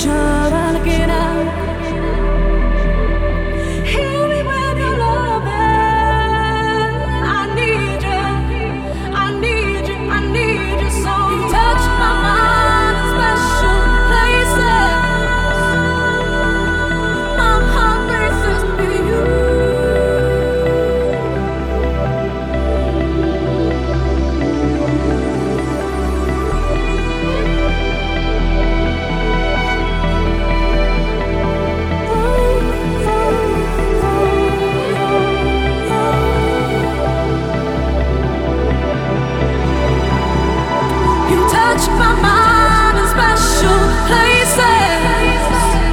should I look it up? Heal me with your loving. I need you, I need you, I need you so. You touch my mind in special places. My heart races with you. You touch my mind in special places.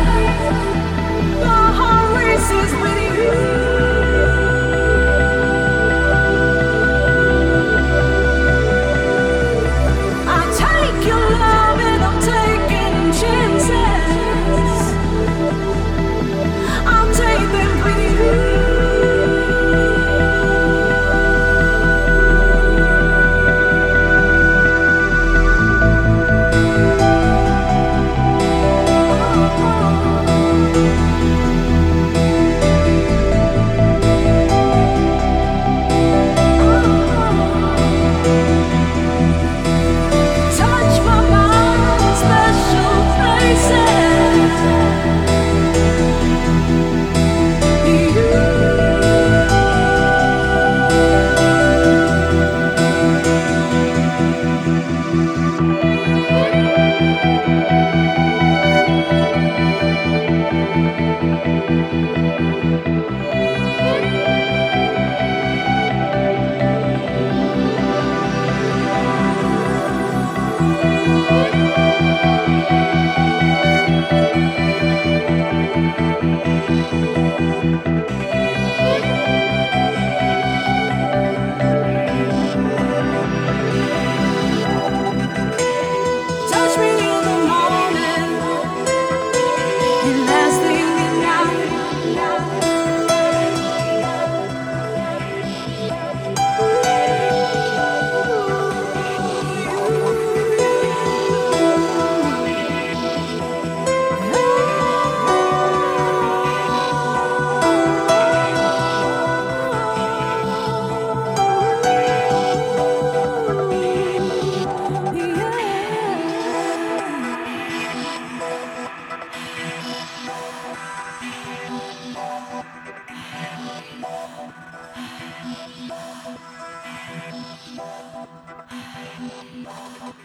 My heart races with you. I take your love and I'm taking chances. I'll take them with you. Touch my mind in special places. Touch me in the morning and last thing at night.